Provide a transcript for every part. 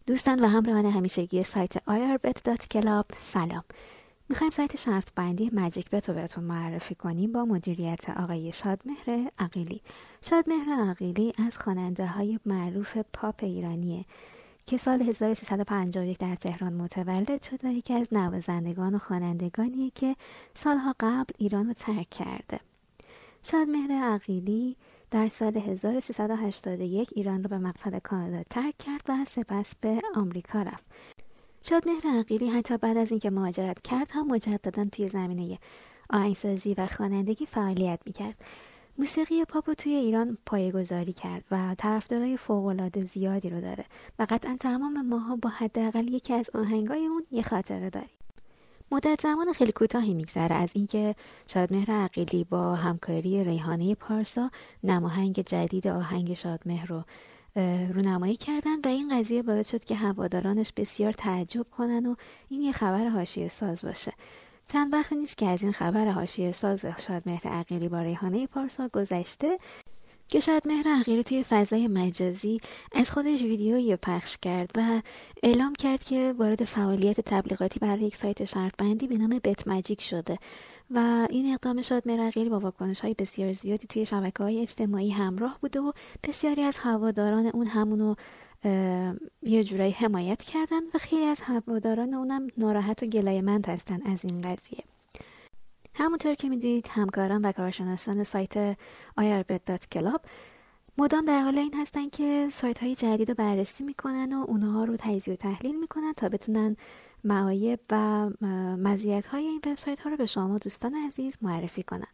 دوستان و همراهان همیشگی سایت irbet.club سلام. میخوایم سایت شرط بندی ماجیک بت رو بهتون معرفی کنیم با مدیریت آقای شادمهر عقیلی. شادمهر عقیلی از خواننده های معروف پاپ ایرانیه که سال 1351 در تهران متولد شد و یکی از نوازندگان و خوانندگانیه که سالها قبل ایران رو ترک کرده. شادمهر عقیلی در سال 1381 ایران رو به مقصد کانادا ترک کرد و سپس به آمریکا رفت. شادمهر عقیلی حتی بعد از اینکه مهاجرت کرد هم مجددا توی زمینه آهنگسازی و خوانندگی فعالیت میکرد. موسیقی پاپ توی ایران پایه‌گذاری کرد و طرفدارای فوق‌العاده زیادی رو داره و قطعا تمام ماها با حداقل یکی از آهنگای اون یه خاطره داریم. مدت زمان خیلی کوتاهی میگذره از اینکه شادمهر عقیلی با همکاری ریحانه پارسا نماهنگ جدید آهنگ شادمهر رو رونمایی کردن و این قضیه باعث شد که هوادارانش بسیار تعجب کنن و این یه خبر حاشیه ساز باشه. چند وقت نیست که از این خبر حاشیه ساز شادمهر عقیلی با ریحانه پارسا گذشته که شادمهر عقیلی توی فضای مجازی از خودش ویدیویی پخش کرد و اعلام کرد که وارد فعالیت تبلیغاتی برای یک سایت شرط بندی به نام بت ماجیک شده و این اقدام شادمهر عقیلی با واکنش‌های بسیار زیادی توی شبکه‌های اجتماعی همراه بوده و بسیاری از هواداران اون همونو یه جورایی حمایت کردن و خیلی از هواداران اونم ناراحت و گلایه‌مند هستن از این قضیه. همونطور که میدونید همکاران و کارشناسان سایت irbet.club مدام در حال این هستن که سایت های جدید رو بررسی میکنن و اونها رو تجزیه و تحلیل میکنن تا بتونن معایب و مزیت های این وبسایت ها رو به شما دوستان عزیز معرفی کنن.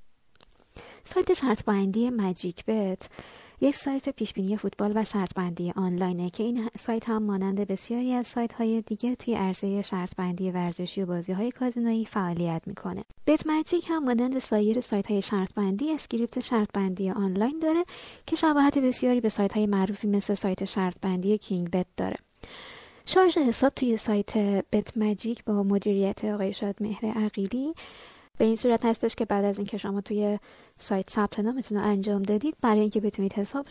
سایت شرط بندی ماجیک بت یک سایت پیشبینی فوتبال و شرط بندی آنلاینه که این سایت هم مانند بسیاری از سایت های دیگه توی عرصه شرط بندی ورزشی و بازی های کازینویی فعالیت میکنه. بت ماجیک هم مانند سایر سایت های شرط بندی اسکریپت شرط بندی آنلاین داره که شباهت بسیاری به سایت های معروفی مثل سایت شرط بندی کینگ بت داره. شارژ حساب توی سایت بت ماجیک با مدیریت آقای شادمهر عقیلی به این صورت هستش که بعد از اینکه شما توی سایت ثبت نامتون رو انجام دادید، برای اینکه بتونید حساب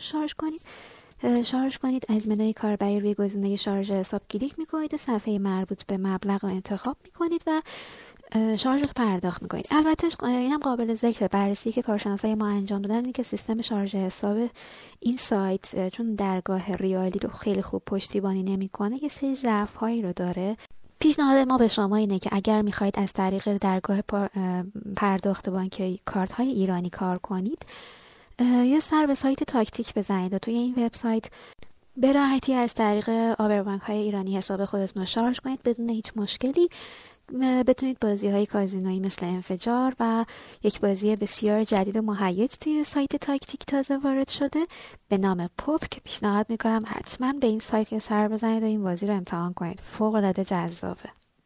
شارژ کنید از منوی کاربری روی گزینه شارژ حساب کلیک میکنید و صفحه مربوط به مبلغ رو انتخاب میکنید و شارژ رو پرداخت میکنید. البته اینم قابل ذکر بررسی که کارشناسای ما انجام دادن اینه که سیستم شارژ حساب این سایت چون درگاه ریالی رو خیلی خوب پشتیبانی نمیکنه، یه سری ضعف‌هایی رو داره. پیشنهاد ما به شما اینه که اگر میخواید از طریق درگاه پرداخت بانک کارت های ایرانی کار کنید، یه سر به سایت تاکتیک بزنید و توی این وبسایت به راحتی از طریق آبربانک های ایرانی حساب خودتون رو شارژ کنید بدون هیچ مشکلی. بتونید بازی های کازینویی مثل انفجار و یک بازی بسیار جدید و مهیج توی سایت تاکتیک تازه وارد شده به نام پاپ که پیشنهاد میکنم حتما به این سایت سر بزنید و این بازی رو امتحان کنید. فوق العاده جذابه.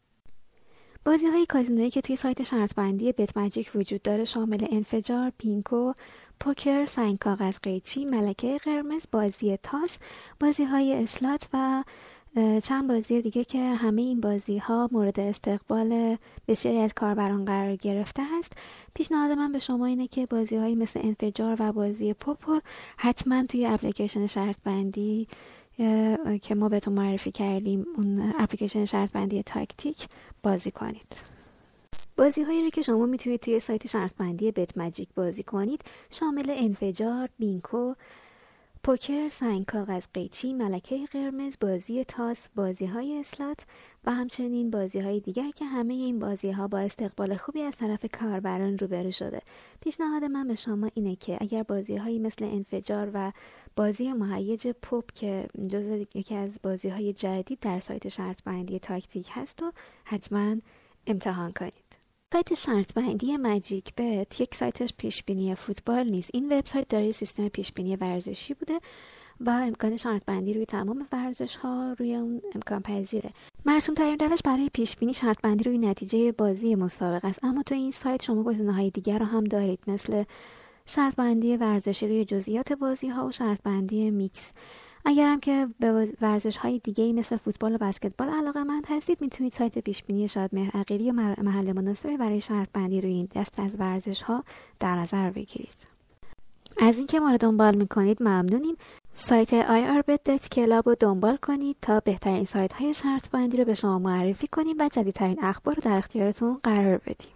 بازی های کازینویی که توی سایت شرط بندی بت ماجیک وجود داره شامل انفجار، پینکو، پوکر، سنگ کاغذ قیچی، ملکه قرمز، بازی تاس، بازی های اسلات و چند بازی دیگه که همه این بازی ها مورد استقبال بسیاری از کاربران قرار گرفته است. پیشنهاد من به شما اینه که بازی هایی مثل انفجار و بازی پاپ حتما توی اپلیکیشن شرط بندی که ما بهتون معرفی کردیم، اون اپلیکیشن شرط بندی تاکتیک بازی کنید. بازی هایی رو که شما میتونید توی سایت شرط بندی بت ماجیک بازی کنید شامل انفجار، بینکو، پوکر، سنگ کاغذ قیچی، ملکه قرمز، بازی تاس، بازی های اسلات و همچنین بازی های دیگر که همه این بازی ها با استقبال خوبی از طرف کاربران روبرو شده. پیشنهاد من به شما اینه که اگر بازی هایی مثل انفجار و بازی مهیج پاپ که جزو یکی از بازی های جدید در سایت شرط بندی تاکتیک هست و حتما امتحان کنید. سایت شرط بندی ماجیک بت یک سایتش پیشبینی فوتبال نیست. این وبسایت داره سیستم پیشبینی ورزشی بوده و امکان شرط بندی روی تمام ورزش ها روی اون امکان پذیره. مرسوم ترین روش برای پیشبینی شرط بندی روی نتیجه بازی مسابقه است، اما تو این سایت شما گزینه‌های دیگر رو هم دارید مثل شرط بندی ورزشی روی جزئیات بازی ها و شرط بندی میکس. اگرم که به ورزش های دیگه‌ای مثل فوتبال و بسکتبال علاقه‌مند هستید، میتونید سایت پیشبینی شادمهر عقیلی یا محل مناسبی برای شرط بندی روی این دست از ورزش ها در نظر بگیرید. از اینکه ما رو دنبال میکنید ممنونیم. سایت irbet.club رو دنبال کنید تا بهترین سایت های شرط بندی رو به شما معرفی کنیم و جدیدترین اخبار رو در اختیارتون قرار بدیم.